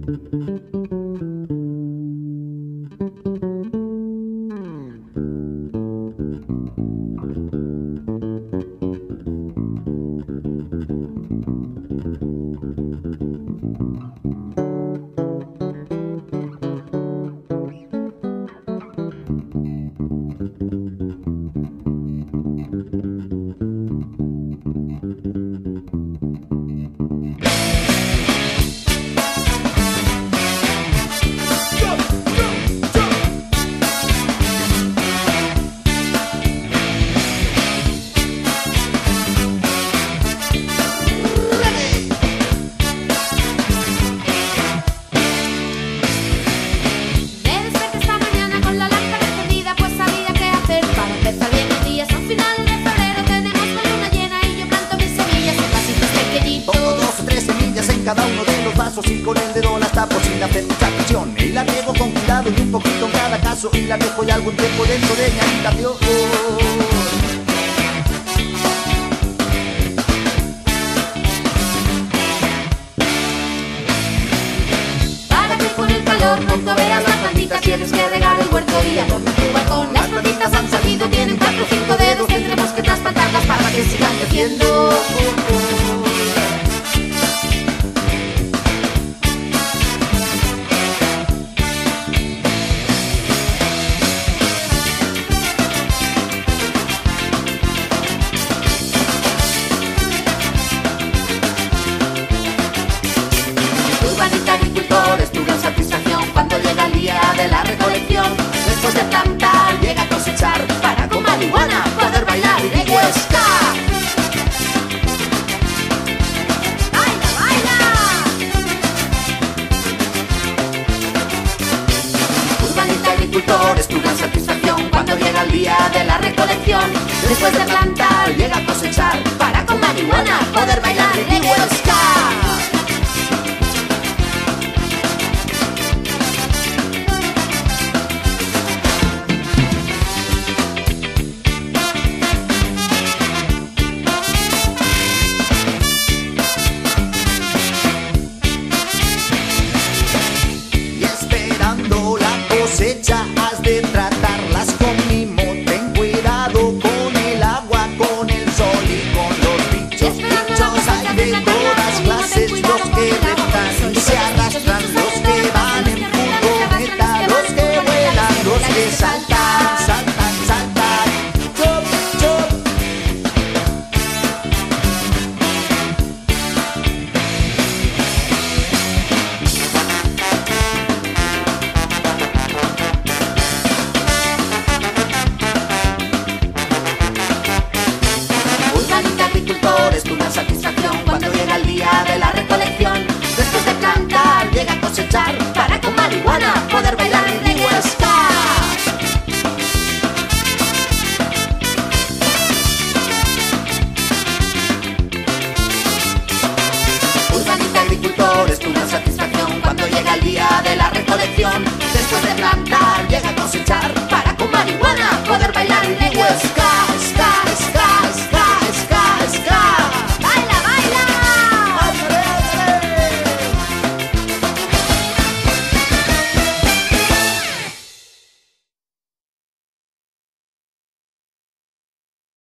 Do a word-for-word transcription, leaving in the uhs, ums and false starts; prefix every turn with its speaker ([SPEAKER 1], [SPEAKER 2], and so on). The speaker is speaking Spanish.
[SPEAKER 1] Cada uno de los vasos y con el dedo las tapo sin hacer mucha presión. Y la riego con cuidado y un poquito en cada caso, y la dejo ya algún tiempo dentro de mi habitación.
[SPEAKER 2] Para que con el calor pronto veas las plantitas, tienes que regar el huerto y adornar tu balcón. Las plantitas han salido, tienen cuatro o cinco dedos, tendremos que trasplantarlas para que sigan creciendo. Es tu gran satisfacción cuando llega el día de la recolección. Después de plantar, llega a cosechar para con marihuana poder bailar y de huesca. ¡Baila, baila! Urbanita agricultor, es tu gran satisfacción cuando llega el día de la recolección. Después de plantar, llega a cosechar para con marihuana poder bailar y de huesca.
[SPEAKER 1] Cosecha, has de tratarlas con mimo. Ten cuidado con el agua, con el sol y con los bichos. Bichos hay de todas clases, los que reptan y se arrastran, los que van en furgoneta, los que vuelan, los que saltan, saltan, saltan. Chop, chop. Es tu gran satisfacción cuando llega el día de la recolección. Después de plantar, llega a cosechar para con marihuana poder bailar en de huesca. Urbanita agricultor, es tu gran satisfacción cuando llega el día de la recolección. Después de plantar, llega a cosechar